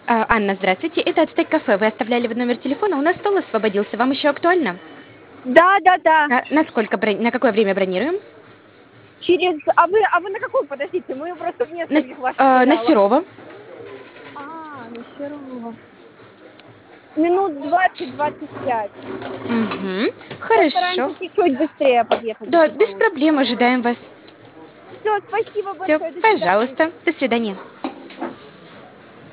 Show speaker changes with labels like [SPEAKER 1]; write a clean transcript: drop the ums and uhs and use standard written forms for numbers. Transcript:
[SPEAKER 1] Анна, здравствуйте. Это «Ацтек кафе». Вы оставляли в номер телефона, у нас стол освободился. Вам еще актуально?
[SPEAKER 2] Да, да, да.
[SPEAKER 1] На какое время бронируем?
[SPEAKER 2] А вы на какую, подождите, мы просто в
[SPEAKER 1] На,
[SPEAKER 2] нескольких ваших
[SPEAKER 1] на
[SPEAKER 2] филиалах.
[SPEAKER 1] Серова.
[SPEAKER 2] На Серова. Минут 20-25.
[SPEAKER 1] Угу.
[SPEAKER 2] Постараемся
[SPEAKER 1] Хорошо.
[SPEAKER 2] чуть-чуть быстрее подъехать,
[SPEAKER 1] Да,
[SPEAKER 2] если
[SPEAKER 1] без
[SPEAKER 2] получится.
[SPEAKER 1] проблем, ожидаем вас.
[SPEAKER 2] Все, спасибо
[SPEAKER 1] Все,
[SPEAKER 2] большое, до свидания.
[SPEAKER 1] пожалуйста. До свидания.